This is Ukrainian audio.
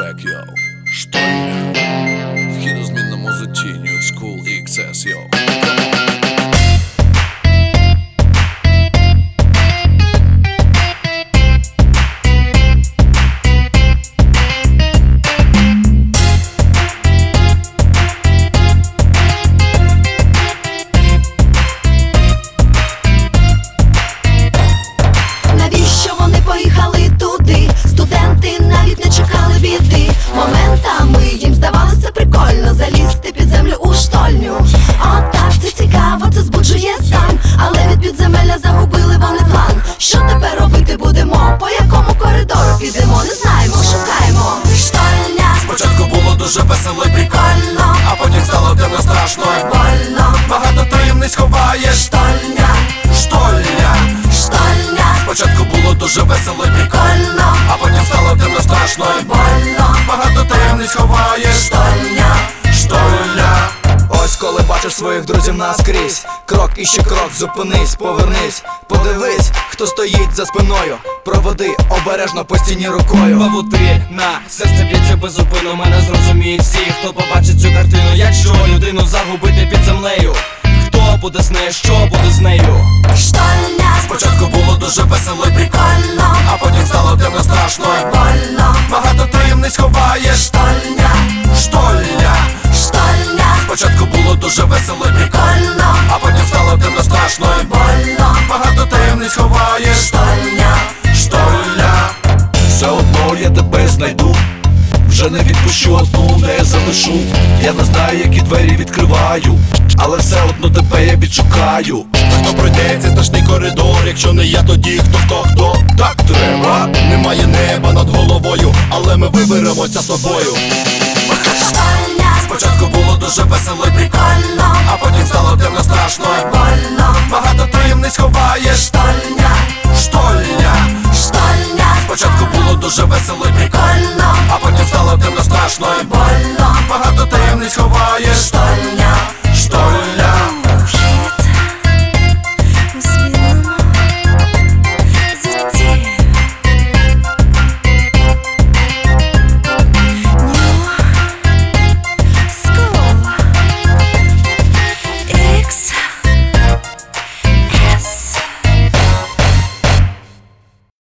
трек, йоу. Штольня. Вхід у змінному зутті, New School XS, йоу. Навіщо вони поїхали туди? Студенти навіть не чекали біди. Моментами їм здавалося прикольно залізти під землю у штольню. О, так, це цікаво, це збуджує стан. Але від підземелля загубили вони план. Що тепер робити будемо? По якому коридору підемо? Не знаємо, шукаємо. Штольня. Спочатку було дуже весело і прикольно, а потім стало темно, страшно і Больно. багато таємниць ховає Штольня. Штольня. Штольня. Спочатку було дуже весело і прикольно, а потім стало темно, страшно і Больно. багато таємниць ховає Штольня. Штольня. Ось коли бачиш своїх друзів наскрізь, крок і ще крок, зупинись, повернись, подивись, хто стоїть за спиною, проводи обережно по стіні рукою. Павутина, серце б'ється безупинно, мене зрозуміють всі, хто побачить цю картину. Якщо людину загубити під землею, хто буде з нею, що буде з нею? Штольня. Спочатку було дуже весело і прикольно, а потім стало темно, страшно і Больно. багато таємниць ховає Штольня. Штольня. Штольня. Спочатку було дуже весело і прикольно, а потім стало темно, страшно і Больно. багато таємниць ховає Штольня. Штольня. Все одно я тебе знайду, вже не відпущу, одну не залишу. Я не знаю, які двері відкриваю, але все одно тебе я відшукаю. Хто пройде цей страшний коридор, якщо не я, тоді хто так треба. Немає неба над головою, але ми виберемося з тобою. Штольня. Спочатку було дуже весело і прикольно, а потім стало темно, страшно і Больно. багато таємниць ховає Штольня. Штольня. Штольня. Спочатку було дуже весело і прикольно, а потім стало темно, страшно і Больно. багато таємниць ховає Штольня.